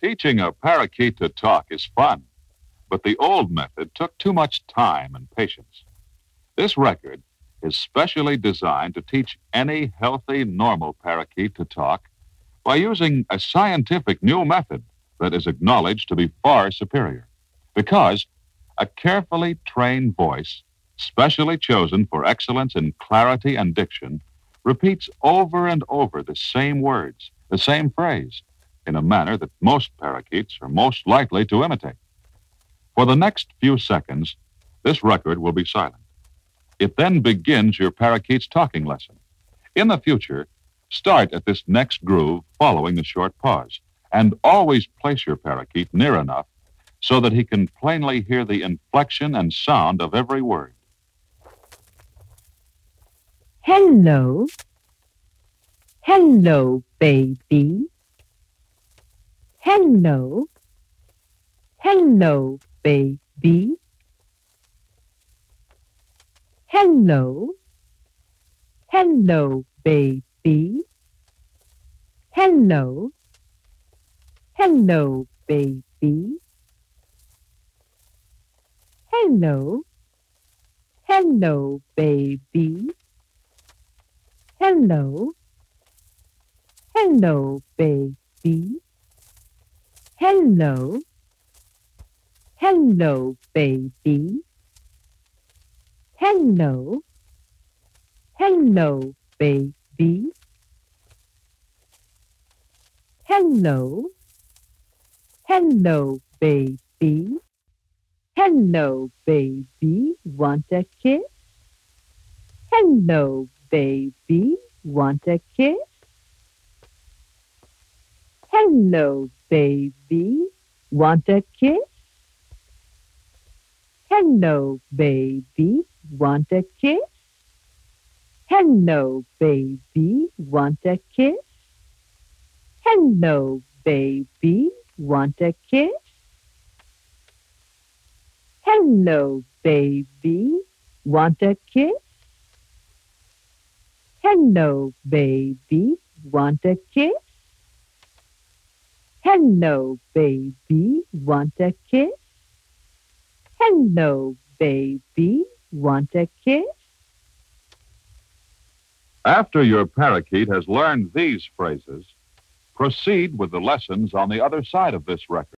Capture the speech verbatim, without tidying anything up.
Teaching a parakeet to talk is fun, but the old method took too much time and patience. This record is specially designed to teach any healthy, normal parakeet to talk by using a scientific new method that is acknowledged to be far superior. Because a carefully trained voice, specially chosen for excellence in clarity and diction, repeats over and over the same words, the same phrase, in a manner that most parakeets are most likely to imitate. For the next few seconds, this record will be silent. It then begins your parakeet's talking lesson. In the future, start at this next groove following the short pause, and always place your parakeet near enough so that he can plainly hear the inflection and sound of every word. Hello. Hello, baby. Hello. Hello, baby. Hello. Hello, baby. Hello. Hello, baby. Hello. Hello, baby. Hello. Hello, baby. Hello. Hello, baby. Hello. Hello, baby. Hello. Hello, baby. Hello, baby. Want a kiss? Hello, baby. Want a kiss? Hello, baby. Want a kiss? Hello, baby. Want a kiss? Hello, baby. Want a kiss? Hello, baby. Want a kiss? Hello, baby. Want a kiss? Hello, baby. Want a kiss? Hello, baby. Want a kiss? Hello, baby. Want a kiss? After your parakeet has learned these phrases, proceed with the lessons on the other side of this record.